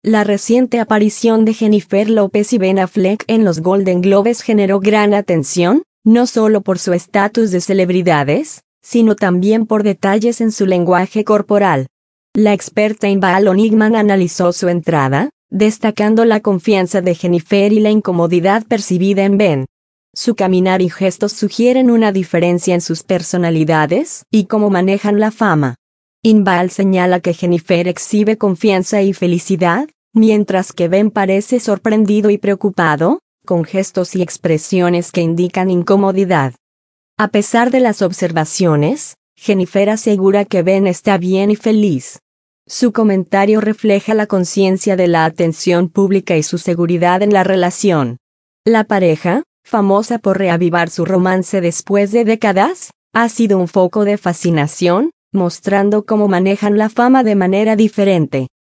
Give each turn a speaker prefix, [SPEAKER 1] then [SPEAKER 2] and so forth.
[SPEAKER 1] La reciente aparición de Jennifer López y Ben Affleck en los Golden Globes generó gran atención, no solo por su estatus de celebridades, sino también por detalles en su lenguaje corporal. La experta Inbal Onigman analizó su entrada, destacando la confianza de Jennifer y la incomodidad percibida en Ben. Su caminar y gestos sugieren una diferencia en sus personalidades y cómo manejan la fama. Inbal señala que Jennifer exhibe confianza y felicidad, mientras que Ben parece sorprendido y preocupado, con gestos y expresiones que indican incomodidad. A pesar de las observaciones, Jennifer asegura que Ben está bien y feliz. Su comentario refleja la conciencia de la atención pública y su seguridad en la relación. La pareja, famosa por reavivar su romance después de décadas, ha sido un foco de fascinación, mostrando cómo manejan la fama de manera diferente.